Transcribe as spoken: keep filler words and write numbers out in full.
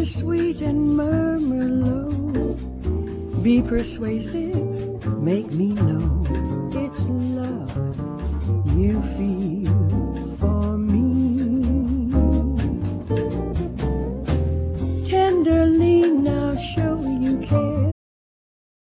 Whisper sweet and murmur low. Be persuasive, make me know it's love you feel.